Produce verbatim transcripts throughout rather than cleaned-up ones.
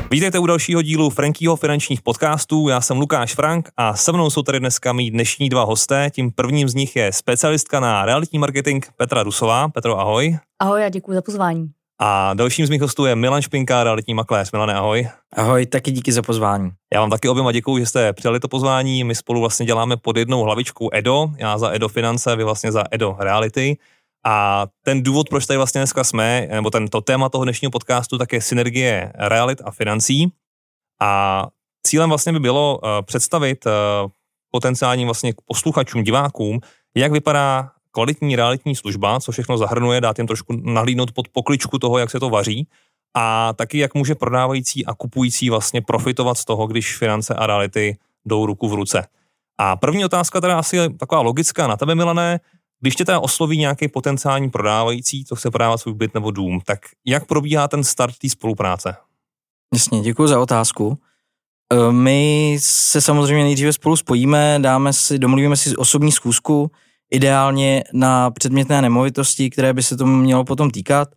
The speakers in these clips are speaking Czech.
Vítejte u dalšího dílu Frankyho finančních podcastů, já jsem Lukáš Frank a se mnou jsou tady dneska mý dnešní dva hosté. Tím prvním z nich je specialistka na realitní marketing Petra Rusová. Petro, ahoj. Ahoj a děkuji za pozvání. A dalším z mých hostů je Milan Špinka, realitní makléř. Milane, ahoj. Ahoj, taky díky za pozvání. Já vám taky oběma děkuji, že jste přijali to pozvání. My spolu vlastně děláme pod jednou hlavičkou Edo, já za Edo Finance, vy vlastně za Edo Reality. A ten důvod, proč tady vlastně dneska jsme, nebo tento téma toho dnešního podcastu, tak je synergie realit a financí. A cílem vlastně by bylo uh, představit uh, potenciálním vlastně posluchačům, divákům, jak vypadá kvalitní realitní služba, co všechno zahrnuje, dát jim trošku nahlídnout pod pokličku toho, jak se to vaří, a taky jak může prodávající a kupující vlastně profitovat z toho, když finance a reality jdou ruku v ruce. A první otázka teda asi je taková logická na tebe, Milané. Když tě teda osloví nějaký potenciální prodávající, co chce prodávat svůj byt nebo dům, tak jak probíhá ten start té spolupráce? Jasně, děkuji za otázku. My se samozřejmě nejdříve spolu spojíme, dáme si, domluvíme si osobní schůzku, ideálně na předmětné nemovitosti, které by se tomu mělo potom týkat.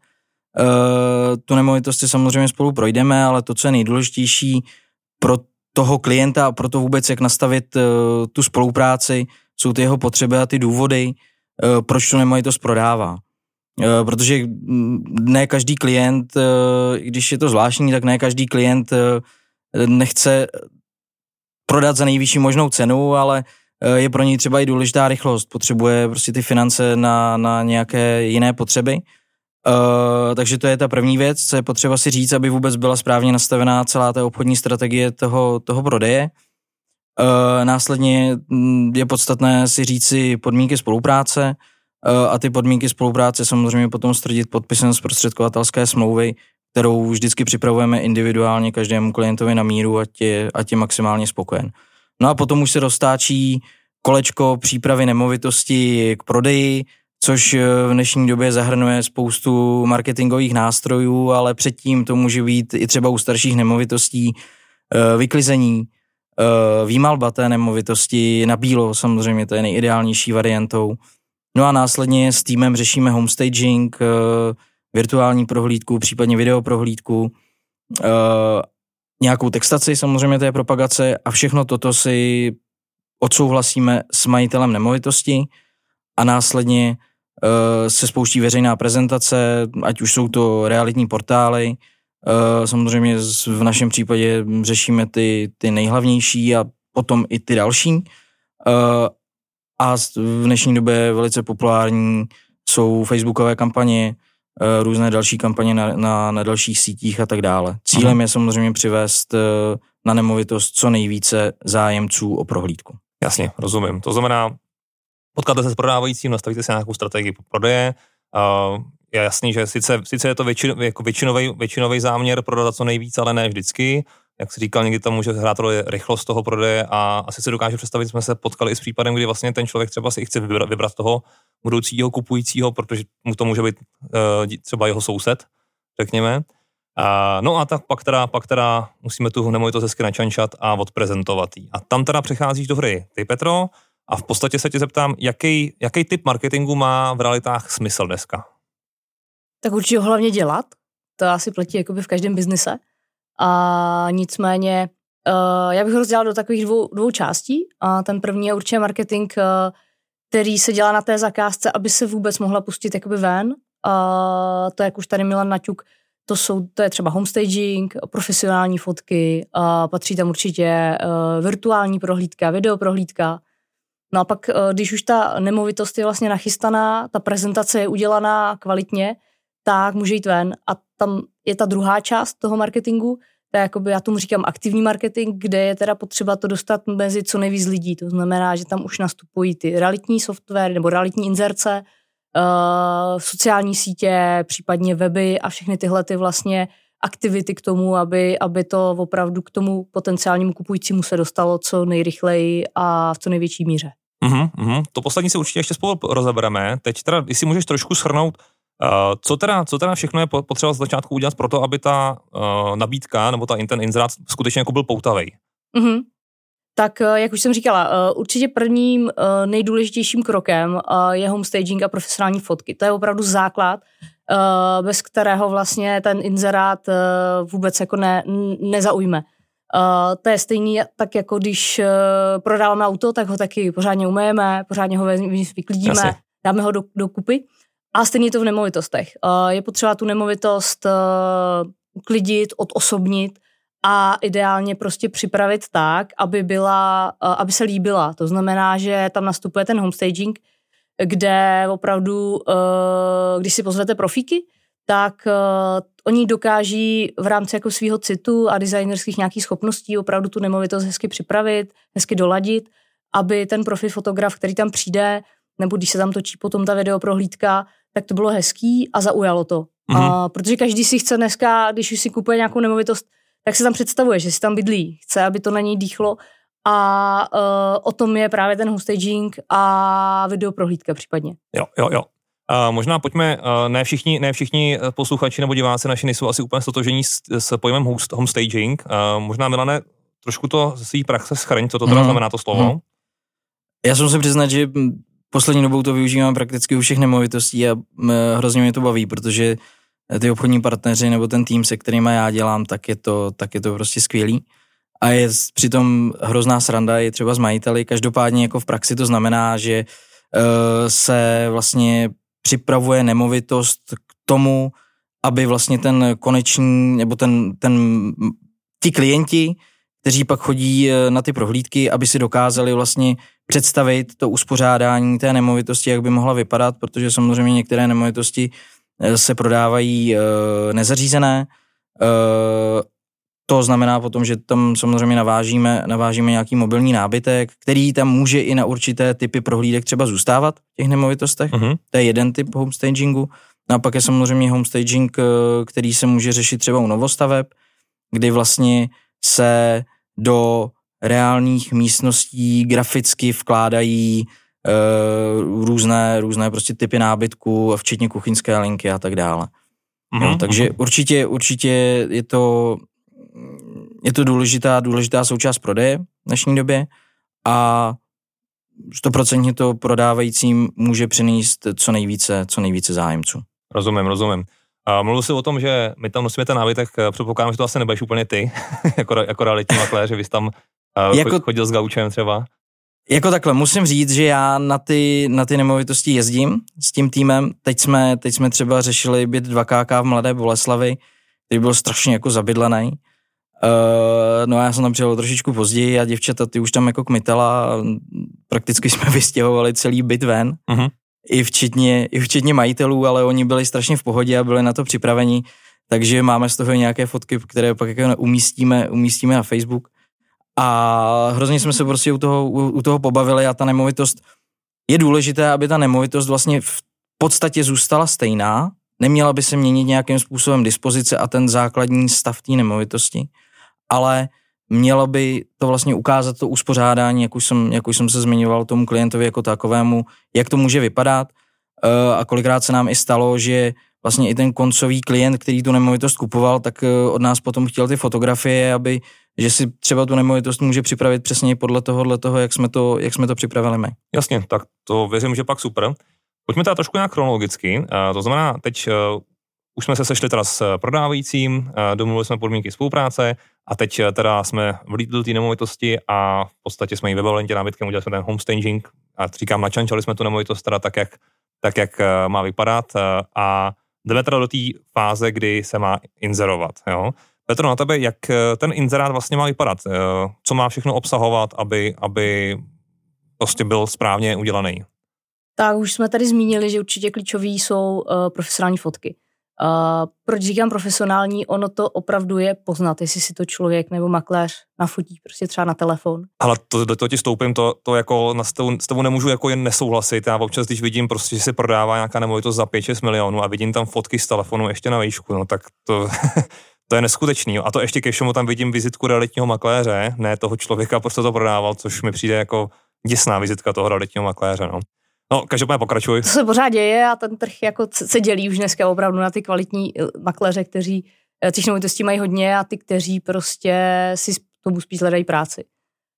Tu nemovitost si samozřejmě spolu projdeme, ale to, co je nejdůležitější pro toho klienta a pro to vůbec, jak nastavit tu spolupráci, jsou ty jeho potřeby a ty důvody, proč tu nemovitost prodává. Protože ne každý klient, když je to zvláštní, tak ne každý klient nechce prodat za nejvyšší možnou cenu, ale je pro něj třeba i důležitá rychlost. Potřebuje prostě ty finance na, na nějaké jiné potřeby. Takže to je ta první věc, co je potřeba si říct, aby vůbec byla správně nastavená celá ta obchodní strategie toho, toho prodeje. Uh, následně je podstatné si říci podmínky spolupráce uh, a ty podmínky spolupráce samozřejmě potom stvrdit podpisem zprostředkovatelské smlouvy, kterou vždycky připravujeme individuálně každému klientovi na míru, ať je, ať je maximálně spokojen. No a potom už se roztáčí kolečko přípravy nemovitosti k prodeji, což v dnešní době zahrnuje spoustu marketingových nástrojů, ale předtím to může být i třeba u starších nemovitostí uh, vyklizení, výmalba té nemovitosti na bílo, samozřejmě to je nejideálnější variantou. No a následně s týmem řešíme homestaging, virtuální prohlídku, případně videoprohlídku, nějakou textaci, samozřejmě to je propagace, a všechno toto si odsouhlasíme s majitelem nemovitosti a následně se spouští veřejná prezentace, ať už jsou to realitní portály. Uh, samozřejmě v našem případě řešíme ty, ty nejhlavnější a potom i ty další. Uh, a v dnešní době velice populární jsou facebookové kampaně, uh, různé další kampaně na, na, na dalších sítích a tak dále. Cílem je samozřejmě přivést uh, na nemovitost co nejvíce zájemců o prohlídku. Jasně, rozumím. To znamená, potkáte se s prodávajícím, nastavíte si nějakou strategii prodeje, uh, je jasný, že sice, sice je to většin, jako většinový, většinový záměr prodat co nejvíc, ale ne vždycky. Jak jsi říkal, někdy tam může hrát roli rychlost toho prodeje a asi se dokáže představit, jsme se potkali i s případem, kdy vlastně ten člověk třeba si chce vybrat, vybrat toho budoucího kupujícího, protože mu to může být uh, třeba jeho soused, řekněme. Uh, no a tak pak teda, pak teda musíme tu nemovitost hezky načančat a odprezentovat jí. A tam teda přicházíš do hry ty, Petro, a v podstatě se tě zeptám, jaký, jaký typ marketingu má v realitách smysl dneska? Tak určitě ho hlavně dělat, to asi platí jakoby v každém biznise. A nicméně, uh, já bych ho rozdělala do takových dvou, dvou částí. A ten první je určitě marketing, uh, který se dělá na té zakázce, aby se vůbec mohla pustit jakoby ven. A to, jak už tady Milan naťuk, to, jsou, to je třeba homestaging, profesionální fotky, a patří tam určitě uh, virtuální prohlídka, videoprohlídka. No a pak, uh, když už ta nemovitost je vlastně nachystaná, ta prezentace je udělaná kvalitně, tak může jít ven. A tam je ta druhá část toho marketingu, to je jakoby, já tomu říkám aktivní marketing, kde je teda potřeba to dostat mezi co nejvíc lidí. To znamená, že tam už nastupují ty realitní software nebo realitní inzerce, uh, sociální sítě, případně weby a všechny tyhle ty vlastně aktivity k tomu, aby, aby to opravdu k tomu potenciálnímu kupujícímu se dostalo co nejrychleji a v co největší míře. Uhum, uhum. To poslední se určitě ještě spolu rozebereme. Teď teda, jestli můžeš trošku shrnout, uh, co, teda, co teda všechno je potřeba z začátku udělat pro to, aby ta uh, nabídka nebo ta ten inzerát skutečně jako byl poutavej. Uhum. Tak jak už jsem říkala, určitě prvním nejdůležitějším krokem je homestaging a profesionální fotky. To je opravdu základ, bez kterého vlastně ten inzerát vůbec jako ne, nezaujme. To je stejný tak jako když prodáváme auto, tak ho taky pořádně umyjeme, pořádně ho vyklidíme, Asi. dáme ho do, do kupy. A stejně to v nemovitostech. Je potřeba tu nemovitost uklidit, odosobnit, a ideálně prostě připravit tak, aby byla, aby se líbila. To znamená, že tam nastupuje ten homestaging, kde opravdu, když si pozvete profíky, tak oni dokáží v rámci jako svýho citu a designerských nějakých schopností opravdu tu nemovitost hezky připravit, hezky doladit, aby ten profi fotograf, který tam přijde, nebo když se tam točí potom ta videoprohlídka, tak to bylo hezký a zaujalo to. Mm-hmm. A, protože každý si chce dneska, když už si kupuje nějakou nemovitost, tak se tam představuje, že si tam bydlí, chce, aby to na něj dýchlo a uh, o tom je právě ten homestaging a videoprohlídka případně. Jo, jo, jo. Uh, možná pojďme, uh, ne, všichni, ne všichni posluchači nebo diváci naši nejsou asi úplně stotožení s, s pojmem host, homestaging. Uh, možná, Milane, trošku to ze svý praxe schrň, co to teda mm. znamená to slovo. Mm. Já jsem se přiznat, že poslední dobou to využívám prakticky u všech nemovitostí a hrozně mě to baví, protože ty obchodní partneři nebo ten tým, se kterýma já dělám, tak je to, tak je to prostě skvělý. A je přitom hrozná sranda, je třeba s majiteli. Každopádně jako v praxi to znamená, že uh, se vlastně připravuje nemovitost k tomu, aby vlastně ten konečný, nebo ten, ten, ti klienti, kteří pak chodí na ty prohlídky, aby si dokázali vlastně představit to uspořádání té nemovitosti, jak by mohla vypadat, protože samozřejmě některé nemovitosti se prodávají e, nezařízené. E, to znamená potom, že tam samozřejmě navážíme, navážíme nějaký mobilní nábytek, který tam může i na určité typy prohlídek třeba zůstávat v těch nemovitostech. Uh-huh. To je jeden typ homestagingu. No a pak je samozřejmě homestaging, který se může řešit třeba u novostaveb, kdy vlastně se do reálných místností graficky vkládají Uh, různé, různé prostě typy nábytku, včetně kuchyňské linky a tak dále. Mm-hmm. Jo, takže určitě, určitě je to, je to důležitá, důležitá součást prodeje v dnešní době a stoprocentně to prodávajícím může přinést co nejvíce, co nejvíce zájemců. Rozumím, rozumím. A mluvil jsi o tom, že my tam nosíme ten nábytek, předpokládám, že to asi nebudeš úplně ty, jako, jako realitní makléř, že vy jsi tam uh, jako... chodil s gaučem třeba. Jako takhle, musím říct, že já na ty, na ty nemovitosti jezdím s tím týmem. Teď jsme, teď jsme třeba řešili byt dva ká ká v Mladé Boleslavi, který byl strašně jako zabydlený. Uh, no a já jsem tam přijel trošičku později a děvčata, ty už tam jako kmitala a prakticky jsme vystěhovali celý byt ven. Uh-huh. I včetně, i včetně majitelů, ale oni byli strašně v pohodě a byli na to připraveni. Takže máme z toho nějaké fotky, které pak jako umístíme, umístíme na Facebook. A hrozně jsme se prostě u toho, u, u toho pobavili a ta nemovitost, je důležité, aby ta nemovitost vlastně v podstatě zůstala stejná, neměla by se měnit nějakým způsobem dispozice a ten základní stav té nemovitosti, ale mělo by to vlastně ukázat to uspořádání, jak už jsem, jak už jsem se zmiňoval tomu klientovi jako takovému, jak to může vypadat a kolikrát se nám i stalo, že vlastně i ten koncový klient, který tu nemovitost kupoval, tak od nás potom chtěl ty fotografie, aby že si třeba tu nemovitost může připravit přesně podle tohohle toho, jak jsme to, jak jsme to připravili my. Jasně, tak to věřím, že pak super. Pojďme teda trošku nějak chronologicky. Uh, to znamená, teď uh, už jsme se sešli teda s prodávajícím, uh, domluvili jsme podmínky spolupráce a teď uh, teda jsme vlítli do té nemovitosti a v podstatě jsme ji vybavili tím nábytkem, udělali jsme ten homestaging a říkám, načančali jsme tu nemovitost teda tak, jak, tak, jak uh, má vypadat uh, a jdeme teda do té fáze, kdy se má inzerovat, jo. Petro, na tebe, jak ten inzerát vlastně má vypadat? Co má všechno obsahovat, aby, aby prostě byl správně udělaný? Tak už jsme tady zmínili, že určitě klíčový jsou uh, profesionální fotky. Uh, proč říkám profesionální? Ono to opravdu je poznat, jestli si to člověk nebo makléř nafotí, prostě třeba na telefon. Ale to, do toho ti stoupím, to, to jako na s tebou, s tebou nemůžu jako jen nesouhlasit. Já občas, když vidím prostě, že se prodává nějaká nemovitost za pět šest milionů a vidím tam fotky z telefonu ještě na výšku, no tak to... To je neskutečný. A to ještě ke všemu tam vidím vizitku realitního makléře, ne toho člověka, prostě to prodával, což mi přijde jako děsná vizitka toho realitního makléře. No, no každopádně pokračuj. To se pořád děje a ten trh jako se dělí už dneska opravdu na ty kvalitní makléře, kteří těch nemovitostí mají hodně a ty, kteří prostě si tomu spíš hledají práci.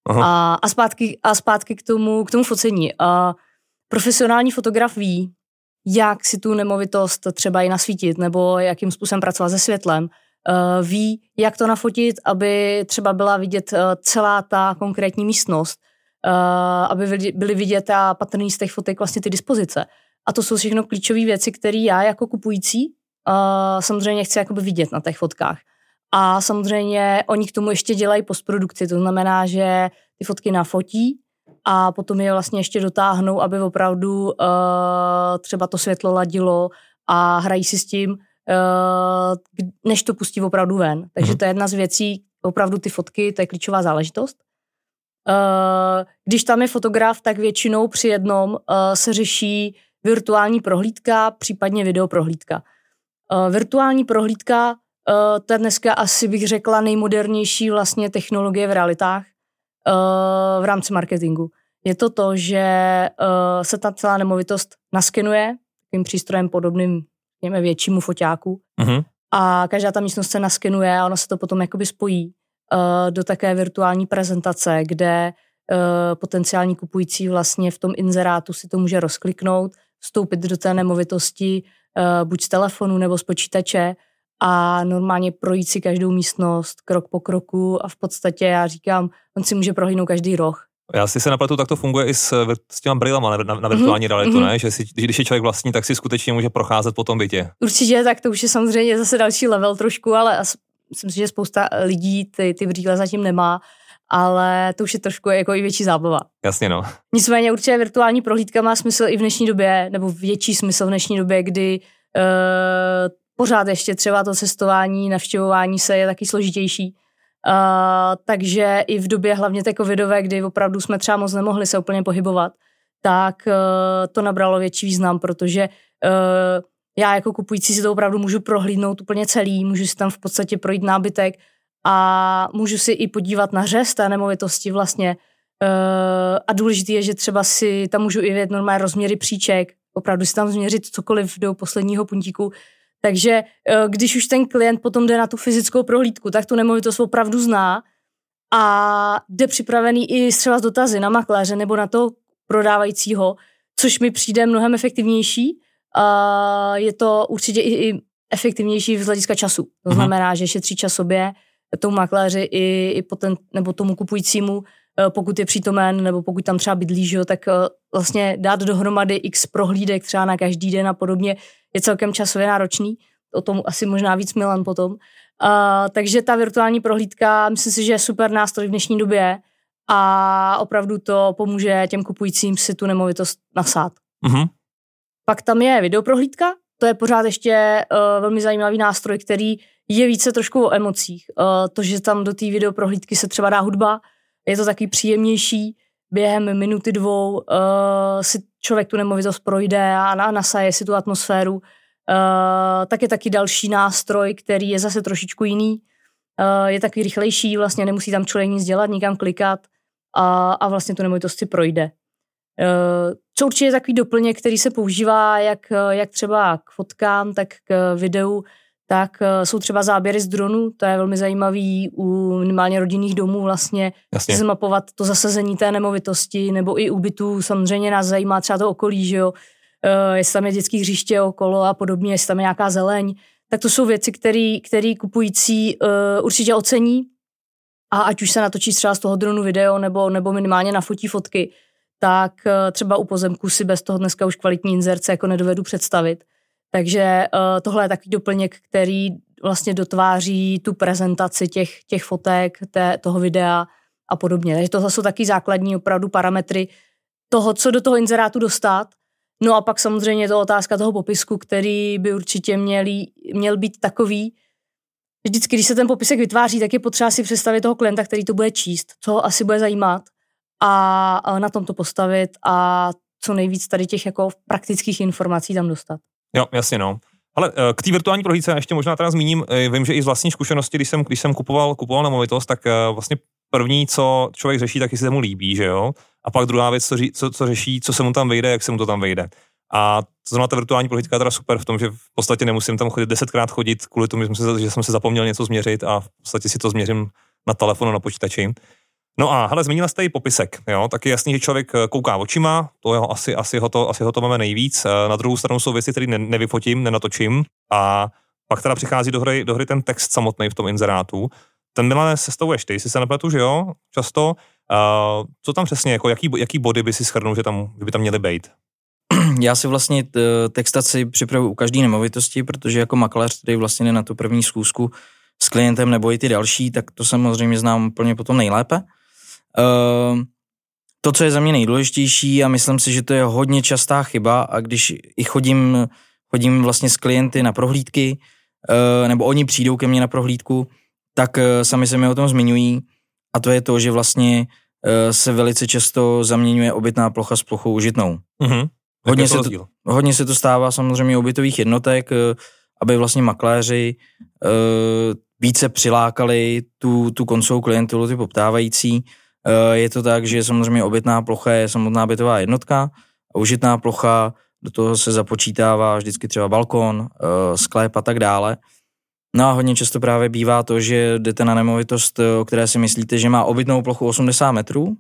A, a, zpátky, a zpátky k tomu, k tomu focení. A profesionální fotograf ví, jak si tu nemovitost třeba i nasvítit, nebo jakým způsobem pracovat se světlem. Uh, ví, jak to nafotit, aby třeba byla vidět uh, celá ta konkrétní místnost, uh, aby byly vidět a patrný z těch fotek vlastně ty dispozice. A to jsou všechno klíčové věci, které já jako kupující uh, samozřejmě chci jakoby vidět na těch fotkách. A samozřejmě oni k tomu ještě dělají postprodukci, to znamená, že ty fotky nafotí a potom je vlastně ještě dotáhnou, aby opravdu uh, třeba to světlo ladilo a hrají si s tím, uh, než to pustí opravdu ven. Takže mm. to je jedna z věcí, opravdu ty fotky, to je klíčová záležitost. Uh, když tam je fotograf, tak většinou při jednom uh, se řeší virtuální prohlídka, případně videoprohlídka. Uh, virtuální prohlídka, uh, to je dneska asi bych řekla nejmodernější vlastně technologie v realitách uh, v rámci marketingu. Je to to, že uh, se ta celá nemovitost naskenuje tím přístrojem podobným něme, většímu foťáku uh-huh. a každá ta místnost se naskenuje a ono se to potom jakoby spojí uh, do také virtuální prezentace, kde uh, potenciální kupující vlastně v tom inzerátu si to může rozkliknout, vstoupit do té nemovitosti uh, buď z telefonu nebo z počítače a normálně projít si každou místnost krok po kroku a v podstatě já říkám, on si může prohlídnout každý roh. Já si se napletu, tak to funguje i s, s těma brýlema na, na virtuální mm-hmm. realitu, ne? Že si, když je člověk vlastní, tak si skutečně může procházet po tom bytě. Určitě, tak to už je samozřejmě zase další level trošku, ale myslím si, že spousta lidí ty, ty brýle zatím nemá, ale to už je trošku jako i větší zábava. Jasně, no. Nicméně určitě virtuální prohlídka má smysl i v dnešní době, nebo větší smysl v dnešní době, kdy uh, pořád ještě třeba to cestování, navštěvování se je taky složitější. Uh, takže i v době hlavně té covidové, kdy opravdu jsme třeba moc nemohli se úplně pohybovat, tak uh, to nabralo větší význam, protože uh, já jako kupující si to opravdu můžu prohlídnout úplně celý, můžu si tam v podstatě projít nábytek a můžu si i podívat na řez té nemovitosti vlastně. Uh, a důležité je, že třeba si tam můžu i vědět normální rozměry příček, opravdu si tam změřit cokoliv do posledního puntíku. Takže když už ten klient potom jde na tu fyzickou prohlídku, tak tu nemovitost opravdu zná a jde připravený i třeba z dotazy na makléře nebo na toho prodávajícího, což mi přijde mnohem efektivnější. A je to určitě i efektivnější z hlediska času. To znamená, že šetří čas sobě, tomu makléři i, i poten, nebo tomu kupujícímu, pokud je přítomen nebo pokud tam třeba bydlí, že jo, tak vlastně dát dohromady x prohlídek třeba na každý den a podobně je celkem časově náročný. O tom asi možná víc Milan potom. Uh, takže ta virtuální prohlídka, myslím si, že je super nástroj v dnešní době a opravdu to pomůže těm kupujícím si tu nemovitost nasát. Mm-hmm. Pak tam je videoprohlídka, to je pořád ještě uh, velmi zajímavý nástroj, který je více trošku o emocích. Uh, to, že tam do té videoprohlídky se třeba dá hudba, je to taky příjemnější, během minuty dvou uh, si člověk tu nemovitost projde a nasaje si tu atmosféru. Uh, tak je taky další nástroj, který je zase trošičku jiný. Uh, je taky rychlejší, vlastně nemusí tam člověk nic dělat, nikam klikat a, a vlastně tu nemovitost si projde. Uh, co určitě je takový doplněk, který se používá jak, jak třeba k fotkám, tak k videu, tak jsou třeba záběry z dronu, to je velmi zajímavý u minimálně rodinných domů vlastně zmapovat to zasazení té nemovitosti, nebo i u bytů samozřejmě nás zajímá třeba to okolí, že jo, uh, jestli tam je dětský hřiště okolo a podobně, jestli tam je nějaká zeleň, tak to jsou věci, které kupující uh, určitě ocení a ať už se natočí třeba z toho dronu video nebo, nebo minimálně nafotí fotky, tak uh, třeba u pozemku si bez toho dneska už kvalitní inzerce jako nedovedu představit. Takže uh, tohle je takový doplněk, který vlastně dotváří tu prezentaci těch, těch fotek, té, toho videa a podobně. Takže tohle jsou taky základní opravdu parametry toho, co do toho inzerátu dostat. No a pak samozřejmě je to otázka toho popisku, který by určitě měli, měl být takový. Vždycky, když se ten popisek vytváří, tak je potřeba si představit toho klienta, který to bude číst, co ho asi bude zajímat a, a na tom to postavit a co nejvíc tady těch jako praktických informací tam dostat. Jo, jasně, no. Ale k té virtuální prohlídce ještě možná teda zmíním, vím, že i z vlastní zkušenosti, když jsem, když jsem kupoval, kupoval nemovitost, tak vlastně první, co člověk řeší, tak jestli se mu líbí, že jo? A pak druhá věc, co, ří, co, co řeší, co se mu tam vejde, jak se mu to tam vejde. A zrovna ta virtuální prohlídka je teda super v tom, že v podstatě nemusím tam chodit desetkrát chodit kvůli tomu, že jsem se, že jsem se zapomněl něco změřit a v podstatě si to změřím na telefonu, na počítači. No a hele, zmínila jste i popisek, jo, tak je jasný, že člověk kouká očima, to jeho asi, asi, ho to, asi ho to máme nejvíc, na druhou stranu jsou věci, které ne, nevyfotím, nenatočím a pak teda přichází do hry, do hry ten text samotný v tom inzerátu. Ten, Milane, sestavuješ ty, si se nepletu, že jo, často. Uh, co tam přesně, jako jaký, jaký body by si shrnul, že, tam, že by tam měly být? Já si vlastně textaci připravuji u každé nemovitosti, protože jako makléř, který vlastně jde na tu první schůzku s klientem nebo i ty další, tak to samozřejmě znám úplně potom nejlépe. Uh, to, co je za mě nejdůležitější a myslím si, že to je hodně častá chyba a když i chodím, chodím vlastně s klienty na prohlídky uh, nebo oni přijdou ke mně na prohlídku, tak uh, sami se mi o tom zmiňují a to je to, že vlastně uh, se velice často zaměňuje obytná plocha s plochou užitnou. Mm-hmm. Hodně se, to, hodně se to stává samozřejmě u bytových jednotek, uh, aby vlastně makléři uh, více přilákali tu, tu koncovou klientelu, ty poptávající. Je to tak, že samozřejmě obytná plocha je samotná bytová jednotka a užitná plocha, do toho se započítává vždycky třeba balkon, sklep a tak dále. No a hodně často právě bývá to, že jdete na nemovitost, o které si myslíte, že má obytnou plochu osmdesát metrů,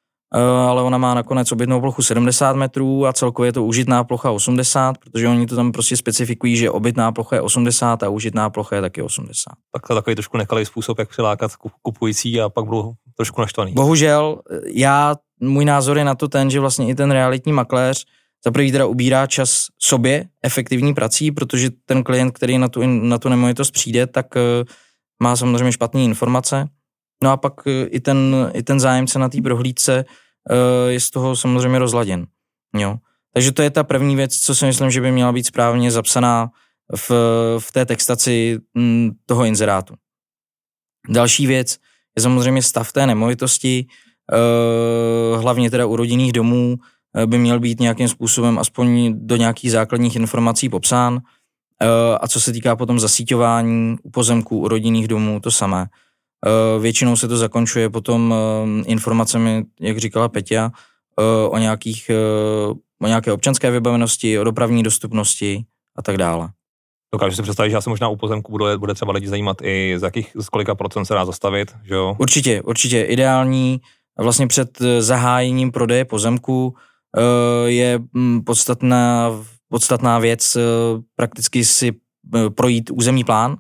ale ona má nakonec obytnou plochu sedmdesát metrů a celkově je to užitná plocha osmdesát, protože oni to tam prostě specifikují, že obytná plocha je osmdesát a užitná plocha je taky osmdesát. Tak to je takový trošku nekalý způsob, jak přilákat kupující a pak budou trošku naštvaný. Bohužel, já, můj názor je na to ten, že vlastně i ten realitní makléř za prvý teda ubírá čas sobě efektivní prací, protože ten klient, který na tu, na tu nemovitost přijde, tak uh, má samozřejmě špatné informace. No a pak uh, i, ten, i ten zájemce na té prohlídce uh, je z toho samozřejmě rozladěn. Jo. Takže to je ta první věc, co si myslím, že by měla být správně zapsaná v, v té textaci m, toho inzerátu. Další věc je samozřejmě stav té nemovitosti, uh, hlavně teda u rodinných domů, by měl být nějakým způsobem aspoň do nějakých základních informací popsán. A co se týká potom zasíťování u pozemků, u rodinných domů, to samé. Většinou se to zakončuje potom informacemi, jak říkala Peťa, o, nějakých, o nějaké občanské vybavenosti, o dopravní dostupnosti a tak dále. Dokážu si představit, že asi možná u pozemku bude, bude třeba lidi zajímat i z jakých, z kolika procent se dá zastavit, že jo? Určitě, určitě. Ideální vlastně před zahájením prodeje pozemku je podstatná, podstatná věc prakticky si projít územní plán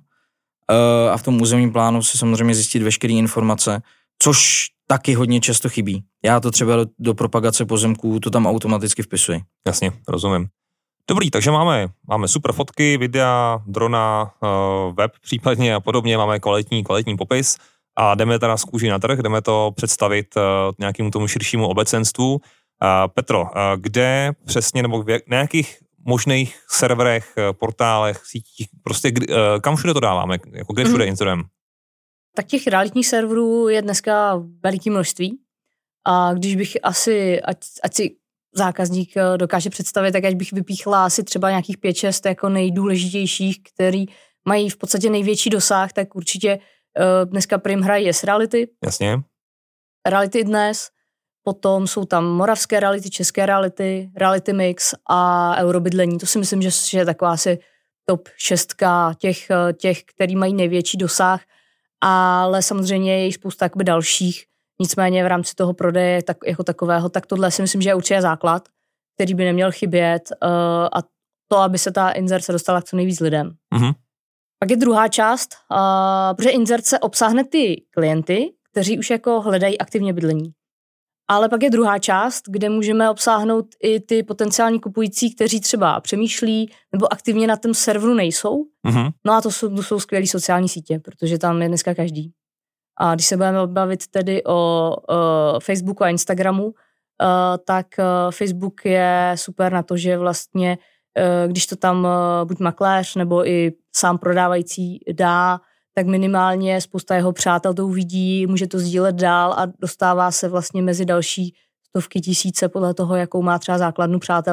a v tom územním plánu si samozřejmě zjistit veškeré informace, což taky hodně často chybí. Já to třeba do, do propagace pozemků to tam automaticky vpisuji. Jasně, rozumím. Dobrý, takže máme, máme super fotky, videa, drona, web případně a podobně, máme kvalitní, kvalitní popis a jdeme teda z kůži na trh, jdeme to představit nějakému tomu širšímu obecenstvu. Uh, Petro, uh, kde přesně, nebo v jak, na jakých možných serverech, portálech, sítích, prostě uh, kam všude to dáváme, jako kde všude mm. inzerujeme? Tak těch realitních serverů je dneska veliký množství a když bych asi, ať, ať si zákazník dokáže představit, tak až bych vypíchla asi třeba nějakých pět šest jako nejdůležitějších, který mají v podstatě největší dosah, tak určitě uh, dneska prim hrají Yes Reality. Jasně. Reality dnes. Potom jsou tam moravské reality, české reality, reality mix a eurobydlení. To si myslím, že je taková asi top šestka těch, těch, který mají největší dosah, ale samozřejmě je jich spousta jakoby dalších. Nicméně v rámci toho prodeje tak, jako takového, tak tohle si myslím, že je určitě základ, který by neměl chybět uh, a to, aby se ta inzerce dostala k co nejvíc lidem. Mm-hmm. Pak je druhá část, uh, protože inzerce obsáhne ty klienty, kteří už jako hledají aktivně bydlení. Ale pak je druhá část, kde můžeme obsáhnout i ty potenciální kupující, kteří třeba přemýšlí nebo aktivně na tom serveru nejsou. Mm-hmm. No a to jsou, to jsou skvělé sociální sítě, protože tam je dneska každý. A když se budeme bavit tedy o, o Facebooku a Instagramu, uh, tak uh, Facebook je super na to, že vlastně, uh, když to tam uh, buď makléř nebo i sám prodávající dá, tak minimálně spousta jeho přátel to uvidí, může to sdílet dál a dostává se vlastně mezi další stovky tisíce podle toho, jakou má třeba základnu přátel,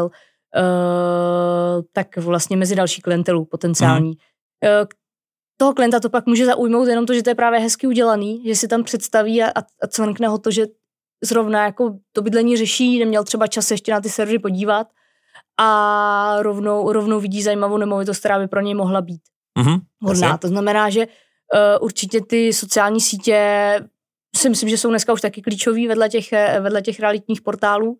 uh, tak vlastně mezi další klientelu potenciální. Mm. Uh, toho klienta to pak může zaujmout jenom to, že to je právě hezky udělaný, že si tam představí a, a cvrkne ho to, že zrovna jako to bydlení řeší, neměl třeba čas ještě na ty servery podívat a rovnou, rovnou vidí zajímavou nemovitost, která by pro něj mohla být mm-hmm. hodná. To znamená, že Uh, určitě ty sociální sítě si myslím, že jsou dneska už taky klíčový vedle těch, vedle těch realitních portálů.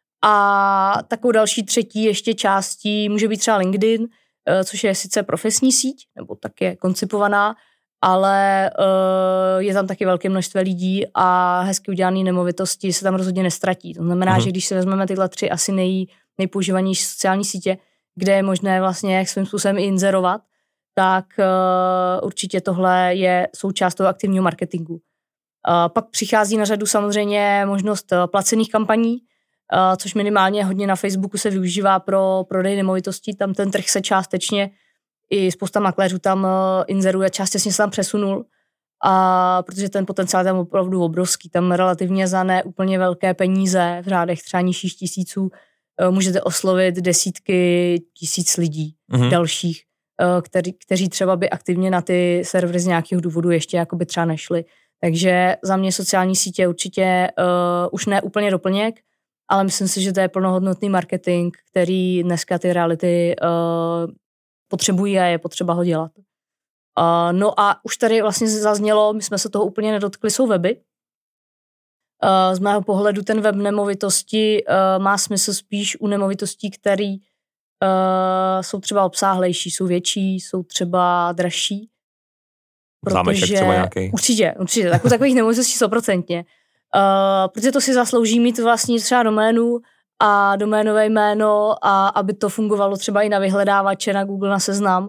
A takovou další třetí ještě částí může být třeba LinkedIn, což je sice profesní síť, nebo tak je koncipovaná, ale uh, je tam taky velké množství lidí a hezky udělané nemovitosti se tam rozhodně nestratí. To znamená, mm. že když si vezmeme tyhle tři asi nej, nejpoužívanější sociální sítě, kde je možné vlastně jak svým způsobem i inzerovat, tak uh, určitě tohle je součást toho aktivního marketingu. Uh, pak přichází na řadu samozřejmě možnost uh, placených kampaní, uh, což minimálně hodně na Facebooku se využívá pro prodej nemovitostí. Tam ten trh se částečně i spousta makléřů tam uh, inzeruje, částečně se tam přesunul, a protože ten potenciál je tam opravdu obrovský. Tam relativně za ne úplně velké peníze, v řádech třeba nižších tisíců, uh, můžete oslovit desítky tisíc lidí mm-hmm. dalších, uh, který, kteří třeba by aktivně na ty servery z nějakého důvodu ještě jakoby třeba nešli. Takže za mě sociální sítě určitě uh, už ne úplně doplněk, ale myslím si, že to je plnohodnotný marketing, který dneska ty reality uh, potřebují a je potřeba ho dělat. Uh, no a už tady vlastně zaznělo, my jsme se toho úplně nedotkli, jsou weby. Uh, z mého pohledu ten web nemovitosti uh, má smysl spíš u nemovitostí, které uh, jsou třeba obsáhlejší, jsou větší, jsou třeba dražší. Zámeček třeba nějaký. Určitě, určitě. Tak, takových nemovitostí stoprocentně. Uh, protože to si zaslouží mít vlastní třeba doménu a doménové jméno, a aby to fungovalo třeba i na vyhledávače, na Google, na Seznam. Uh,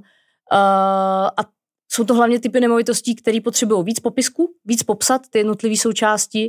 a jsou to hlavně typy nemovitostí, které potřebují víc popisku, víc popsat ty jednotlivé součásti,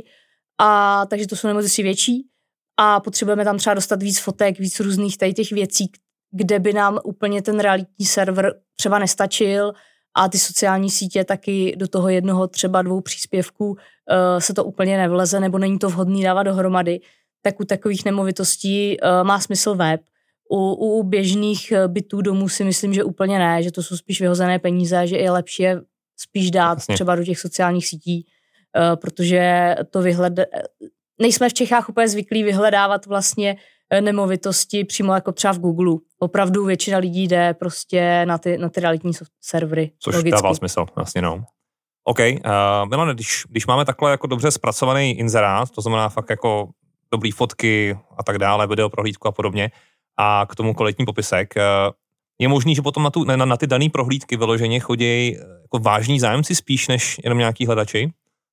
a takže to jsou nemovitosti větší a potřebujeme tam třeba dostat víc fotek, víc různých tady těch věcí, kde by nám úplně ten realitní server třeba nestačil, a ty sociální sítě taky do toho jednoho třeba dvou příspěvků uh, se to úplně nevleze, nebo není to vhodný dávat dohromady. Tak u takových nemovitostí uh, má smysl web. U, u běžných bytů domů si myslím, že úplně ne, že to jsou spíš vyhozené peníze, že je lepší je spíš dát Jasně. třeba do těch sociálních sítí, uh, protože to vyhled... nejsme v Čechách úplně zvyklí vyhledávat vlastně nemovitosti přímo jako třeba v Google. Opravdu většina lidí jde prostě na ty, na ty realitní servery. Což logicky. Dává smysl, vlastně no. OK, uh, Milane, když, když máme takhle jako dobře zpracovaný inzerát, to znamená fakt jako dobrý fotky a tak dále, video prohlídku a podobně, a k tomu kvalitní popisek, uh, je možný, že potom na, tu, na, na ty dané prohlídky vyloženě chodí jako vážní zájemci spíš než jenom nějaký hledači?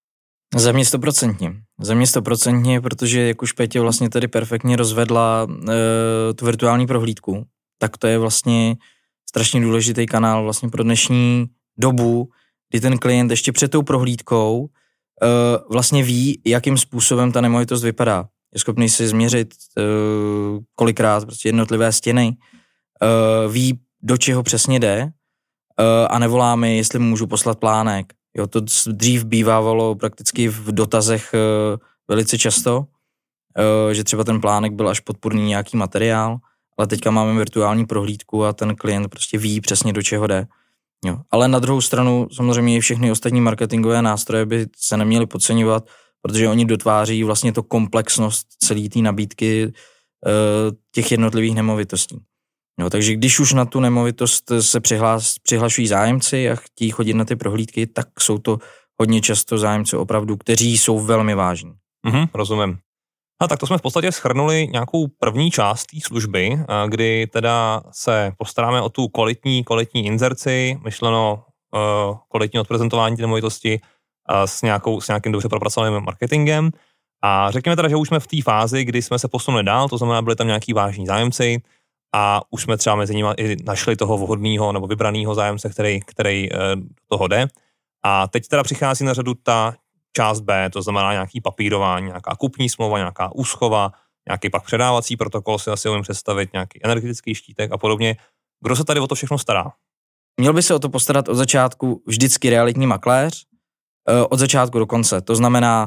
Za mě stoprocentně. Za mě stoprocentně, protože jak už Pétě vlastně tady perfektně rozvedla e, tu virtuální prohlídku, tak to je vlastně strašně důležitý kanál vlastně pro dnešní dobu, kdy ten klient ještě před tou prohlídkou e, vlastně ví, jakým způsobem ta nemovitost vypadá. Je schopný si změřit e, kolikrát prostě jednotlivé stěny, e, ví, do čeho přesně jde, e, a nevolá mi, jestli mu můžu poslat plánek. Jo, to dřív bývávalo prakticky v dotazech e, velice často, e, že třeba ten plánek byl až podpůrný nějaký materiál, ale teďka máme virtuální prohlídku a ten klient prostě ví přesně, do čeho jde. Jo. Ale na druhou stranu samozřejmě i všechny ostatní marketingové nástroje by se neměly podceňovat, protože oni dotváří vlastně to komplexnost celé té nabídky e, těch jednotlivých nemovitostí. Jo, takže když už na tu nemovitost se přihlás, přihlašují zájemci a chtějí chodit na ty prohlídky, tak jsou to hodně často zájemci opravdu, kteří jsou velmi vážní. Mhm, rozumím. A tak to jsme v podstatě shrnuli nějakou první část té služby, kdy teda se postaráme o tu kvalitní, kvalitní inzerci, myšleno uh, kvalitní odprezentování té nemovitosti uh, s, nějakou, s nějakým dobře propracovaným marketingem. A řekněme teda, že už jsme v té fázi, kdy jsme se posunuli dál, to znamená, byli tam nějaký vážní zájemci, a už jsme třeba mezi nimi i našli toho vhodného nebo vybraného zájemce, který, který do toho jde. A teď teda přichází na řadu ta část B, to znamená nějaký papírování, nějaká kupní smlouva, nějaká úschova, nějaký pak předávací protokol, si asi umím představit, nějaký energetický štítek a podobně. Kdo se tady o to všechno stará? Měl by se o to postarat od začátku vždycky realitní makléř, od začátku do konce. To znamená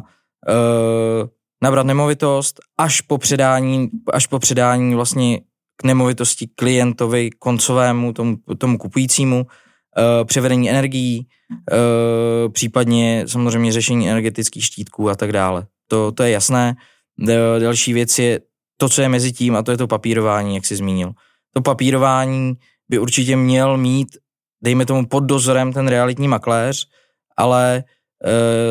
uh, nabrat nemovitost až po předání, až po předání vlastně k nemovitosti klientovi, koncovému, tomu, tomu kupujícímu, uh, převedení energií, uh, případně samozřejmě řešení energetických štítků a tak dále. To, to je jasné. D- další věc je to, co je mezi tím, a to je to papírování, jak jsi zmínil. To papírování by určitě měl mít, dejme tomu, pod dozorem ten realitní makléř, ale uh,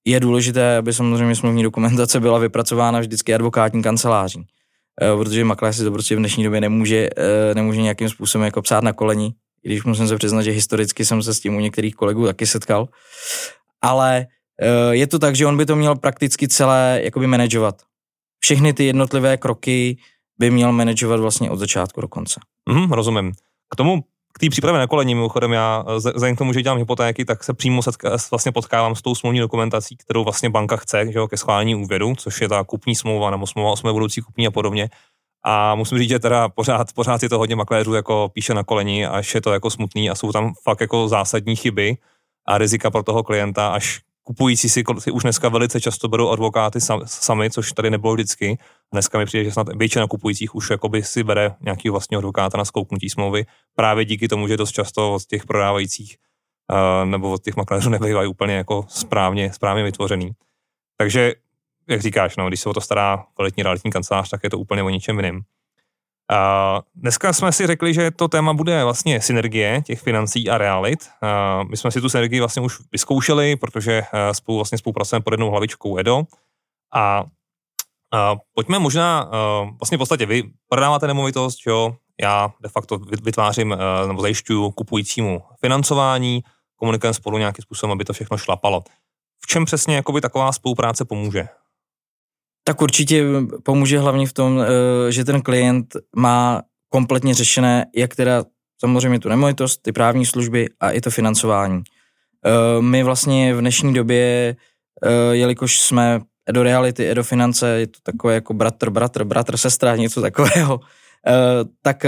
je důležité, aby samozřejmě smluvní dokumentace byla vypracována vždycky advokátní kanceláří, protože makléř si to prostě v dnešní době nemůže, nemůže nějakým způsobem jako psát na koleni, i když musím se přiznat, že historicky jsem se s tím u některých kolegů taky setkal, ale je to tak, že on by to měl prakticky celé jakoby manažovat. Všechny ty jednotlivé kroky by měl manažovat vlastně od začátku do konce. Mm, rozumím. K tomu, k té přípravě na koleni, mimochodem já, vzhledem k tomu, že dělám hypotéky, tak se přímo setka, vlastně potkávám s tou smluvní dokumentací, kterou vlastně banka chce, že jo, ke schválení úvěru, což je ta kupní smlouva nebo smlouva o smlouvě budoucí kupní a podobně. A musím říct, že teda pořád, pořád si to hodně makléřů jako píše na koleni, až je to jako smutný a jsou tam fakt jako zásadní chyby a rizika pro toho klienta, až kupující si, si už dneska velice často berou advokáty sami, což tady nebylo vždycky. Dneska mi přijde, že snad většina kupujících už jakoby si bere nějakého vlastního advokáta na zkouknutí smlouvy, právě díky tomu, že dost často od těch prodávajících uh, nebo od těch makléřů nebývají úplně jako správně, správně vytvořený. Takže, jak říkáš, no, když se o to stará kvalitní realitní kancelář, tak je to úplně o ničem jiným. Uh, dneska jsme si řekli, že to téma bude vlastně synergie těch financí a realit. Uh, my jsme si tu synergii vlastně už vyzkoušeli, protože uh, spolu vlastně spolupracujeme pod jednou hlavičkou Edo. A uh, pojďme možná, uh, vlastně v podstatě vy prodáváte nemovitost, jo, já de facto vytvářím uh, nebo zajišťuju kupujícímu financování, komunikujeme spolu nějakým způsobem, aby to všechno šlapalo. V čem přesně jakoby taková spolupráce pomůže? Tak určitě pomůže hlavně v tom, že ten klient má kompletně řešené, jak teda samozřejmě tu nemovitost, ty právní služby a i to financování. My vlastně v dnešní době, jelikož jsme Edo Reality, Edo Finance, je to takové jako bratr, bratr, bratr, sestra, něco takového, tak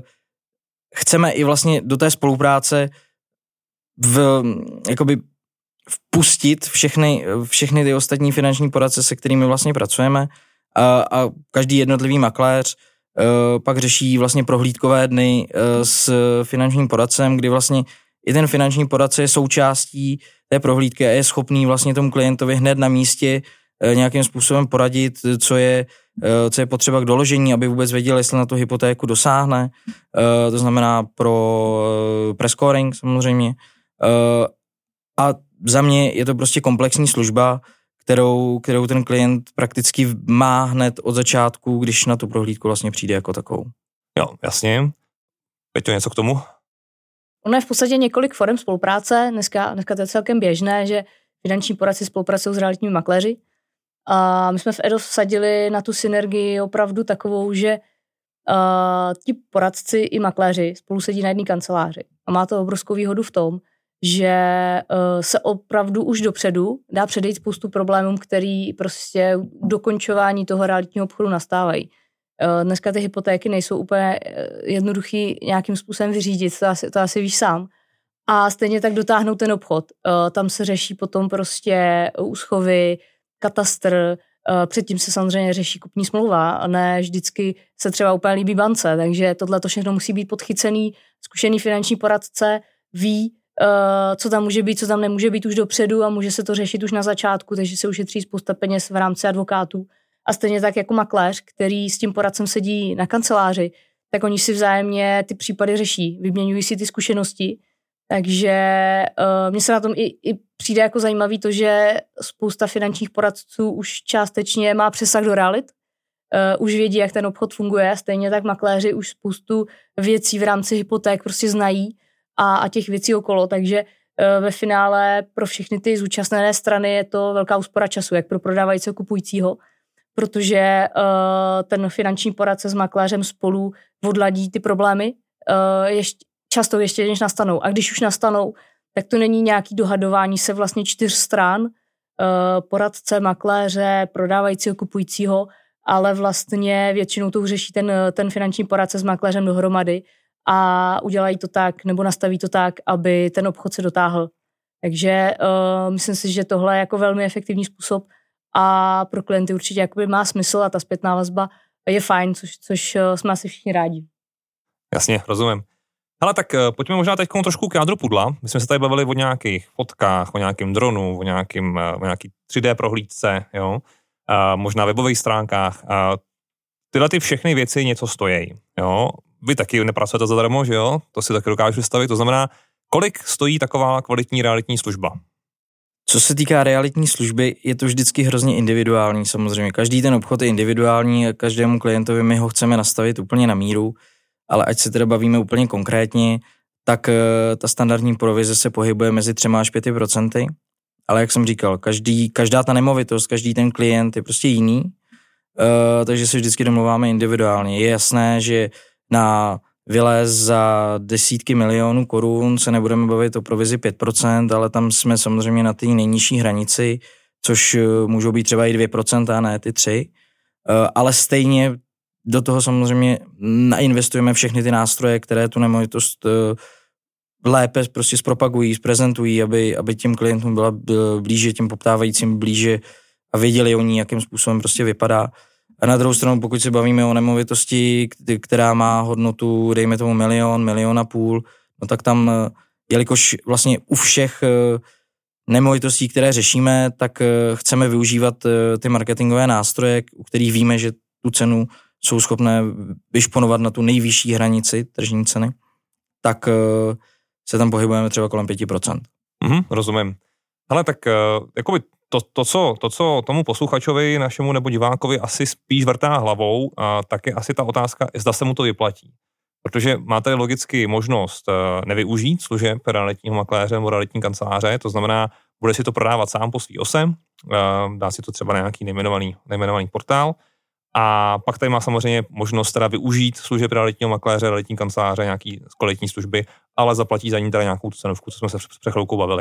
chceme i vlastně do té spolupráce v, jakoby vpustit všechny, všechny ty ostatní finanční poradce, se kterými vlastně pracujeme a, a každý jednotlivý makléř uh, pak řeší vlastně prohlídkové dny uh, s finančním poradcem, kdy vlastně i ten finanční poradce je součástí té prohlídky a je schopný vlastně tomu klientovi hned na místě uh, nějakým způsobem poradit, co je, uh, co je potřeba k doložení, aby vůbec věděl, jestli na tu hypotéku dosáhne. Uh, to znamená pro uh, prescoring samozřejmě. Uh, a za mě je to prostě komplexní služba, kterou, kterou ten klient prakticky má hned od začátku, když na tu prohlídku vlastně přijde jako takovou. Jo, jasně. Peťo, něco k tomu? Ono je v podstatě několik forem spolupráce. Dneska, dneska to je celkem běžné, že finanční poradci spolupracují s realitními makléři. A my jsme v Edo vsadili na tu synergii opravdu takovou, že uh, ti poradci i makléři spolu sedí na jedné kanceláři. A má to obrovskou výhodu v tom, že uh, se opravdu už dopředu dá předejít spoustu problémům, který prostě dokončování toho realitního obchodu nastávají. Uh, dneska ty hypotéky nejsou úplně jednoduchý nějakým způsobem vyřídit, to asi, to asi víš sám. A stejně tak dotáhnout ten obchod. Uh, tam se řeší potom prostě úschovy, katastr, uh, předtím se samozřejmě řeší kupní smlouva a ne vždycky se třeba úplně líbí bance, takže tohle to všechno musí být podchycený, zkušený finanční poradce ví, Uh, co tam může být, co tam nemůže být už dopředu a může se to řešit už na začátku, takže se ušetří spousta peněz v rámci advokátů. A stejně tak jako makléř, který s tím poradcem sedí na kanceláři, tak oni si vzájemně ty případy řeší, vyměňují si ty zkušenosti. Takže uh, mně se na tom i, i přijde jako zajímavý to, že spousta finančních poradců už částečně má přesah do realit, uh, už vědí, jak ten obchod funguje, stejně tak makléři už spoustu věcí v rámci hypoték prostě znají, A, a těch věcí okolo, takže uh, ve finále pro všechny ty zúčastněné strany je to velká úspora času, jak pro prodávajícího kupujícího, protože uh, ten finanční poradce s makléřem spolu odladí ty problémy uh, ještě, často ještě než nastanou. A když už nastanou, tak to není nějaký dohadování se vlastně čtyř stran, uh, poradce, makléře, prodávajícího, kupujícího, ale vlastně většinou to řeší ten, ten finanční poradce s makléřem dohromady, a udělají to tak, nebo nastaví to tak, aby ten obchod se dotáhl. Takže uh, myslím si, že tohle je jako velmi efektivní způsob a pro klienty určitě jakoby má smysl a ta zpětná vazba je fajn, což, což uh, jsme asi všichni rádi. Jasně, rozumím. Hele, tak uh, pojďme možná teď trošku k jádru pudla. My jsme se tady bavili o nějakých fotkách, o nějakém dronu, o, nějakým, uh, o nějaký tři dé prohlídce, jo? Uh, možná webových stránkách. Uh, tyhle ty všechny věci něco stojí, jo? Vy taky nepracujete zadarmo, že jo? To si taky dokážu představit. To znamená, kolik stojí taková kvalitní realitní služba? Co se týká realitní služby, je to vždycky hrozně individuální samozřejmě. Každý ten obchod je individuální a každému klientovi my ho chceme nastavit úplně na míru, ale ať se teda bavíme úplně konkrétně, tak ta standardní provize se pohybuje mezi třema až pěti procenty, ale jak jsem říkal, každý, každá ta nemovitost, každý ten klient je prostě jiný, uh, takže se vždycky domluváme individuálně. Je jasné, že na vylez za desítky milionů korun se nebudeme bavit o provizi pět procent, ale tam jsme samozřejmě na té nejnižší hranici, což můžou být třeba i dvě procenta, ne ty tři, uh, ale stejně do toho samozřejmě nainvestujeme všechny ty nástroje, které tu nemovitost uh, lépe prostě zpropagují, zprezentují, aby, aby těm klientům byla blíže, těm poptávajícím blíže a věděli o ní, jakým způsobem prostě vypadá. A na druhou stranu, pokud se bavíme o nemovitosti, která má hodnotu, dejme tomu milion, milion a půl, no tak tam, jelikož vlastně u všech nemovitostí, které řešíme, tak chceme využívat ty marketingové nástroje, u kterých víme, že tu cenu jsou schopné vyšponovat na tu nejvyšší hranici tržní ceny, tak se tam pohybujeme třeba kolem pět procent. Mhm, rozumím. Hele, tak jakoby to, to, co, to, co tomu posluchačovi, našemu nebo divákovi asi spíš vrtá hlavou, a tak je asi ta otázka, zda se mu to vyplatí. Protože máte logicky možnost nevyužít služeb realitního makléře nebo realitní kanceláře, to znamená, bude si to prodávat sám po svý ose, dá si to třeba na nějaký nejmenovaný, nejmenovaný portál, a pak tady má samozřejmě možnost teda využít služeb realitního makléře, realitní kanceláře, nějaký kvalitní služby, ale zaplatí za ní teda nějakou cenovku, co jsme se před chvilkou bavili.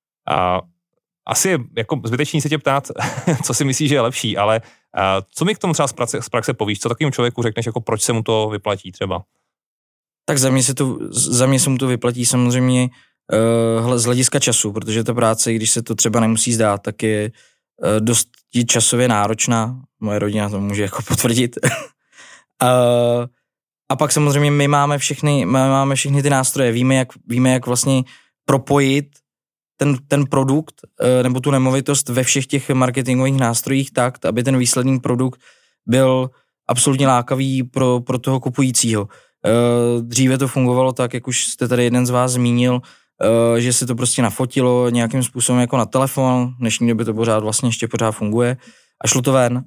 A asi je jako zbytečný se tě ptát, co si myslíš, že je lepší, ale a, co mi k tomu třeba z praxe, z praxe povíš, co takovým člověku řekneš, jako proč se mu to vyplatí třeba? Tak za mě se, to, za mě se mu to vyplatí samozřejmě uh, z hlediska času, protože ta práce, když se to třeba nemusí zdát, tak je uh, dost časově náročná. Moje rodina to může jako potvrdit. uh, a pak samozřejmě my máme všechny, my máme všechny ty nástroje, víme, jak, víme, jak vlastně propojit ten, ten produkt uh, nebo tu nemovitost ve všech těch marketingových nástrojích tak, aby ten výsledný produkt byl absolutně lákavý pro, pro toho kupujícího. Dříve to fungovalo tak, jak už jste tady jeden z vás zmínil, že se to prostě nafotilo nějakým způsobem jako na telefon, v dnešní době to pořád vlastně ještě pořád funguje a šlo to ven.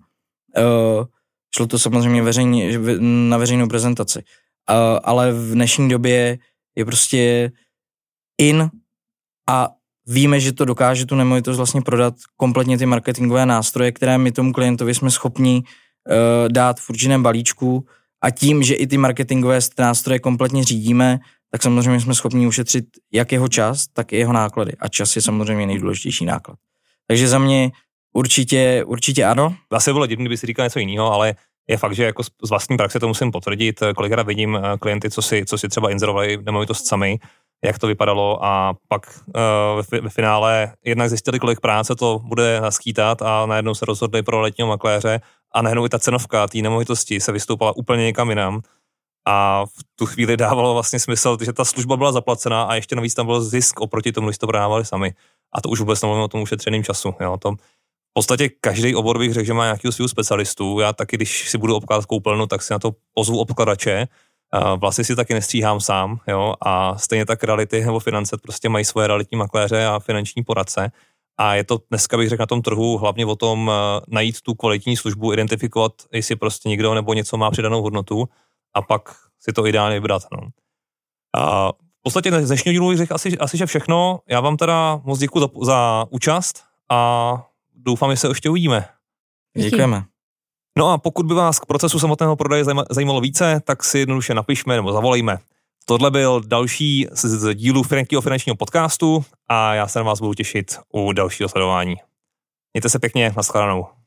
Šlo to samozřejmě veřejně, na veřejnou prezentaci. Ale v dnešní době je prostě in a víme, že to dokáže tu nemovitost vlastně prodat kompletně ty marketingové nástroje, které my tomu klientovi jsme schopni dát v určitém balíčku. A tím, že i ty marketingové nástroje kompletně řídíme, tak samozřejmě jsme schopni ušetřit jak jeho čas, tak i jeho náklady. A čas je samozřejmě nejdůležitější náklad. Takže za mě určitě, určitě ano. Asi bylo divný, kdyby si říkal něco jiného, ale je fakt, že jako z vlastní praxe to musím potvrdit. Kolikrát vidím klienty, co si, co si třeba inzerovali nemovitost sami, jak to vypadalo a pak uh, ve, ve finále jednak zjistili, kolik práce to bude naskýtat a najednou se rozhodli pro letního makléře a najednou i ta cenovka té nemovitosti se vystoupala úplně někam jinam a v tu chvíli dávalo vlastně smysl, že ta služba byla zaplacená a ještě navíc tam byl zisk oproti tomu, když to prodávali sami. A to už vůbec nemluvím o tom ušetřeném času. Jo. To v podstatě každý obor bych řekl, že má nějakého svého specialistu. Já taky, když si budu obkládat koupelnu, tak si na to pozvu obkladače. Vlastně si taky nestříhám sám, jo, a stejně tak reality nebo finance prostě mají svoje realitní makléře a finanční poradce. A je to dneska, bych řekl, na tom trhu hlavně o tom najít tu kvalitní službu, identifikovat, jestli prostě někdo nebo něco má přidanou hodnotu a pak si to ideálně vybrat. No. A v podstatě z dnešního dílu bych řekl asi, asi, že všechno. Já vám teda moc děkuji za, za účast a doufám, že se ještě uvidíme. Děkujeme. No a pokud by vás k procesu samotného prodeje zajímalo více, tak si jednoduše napišme nebo zavolejme. Tohle byl další z dílů Finančního finančního podcastu a já se na vás budu těšit u dalšího sledování. Mějte se pěkně, nashledanou.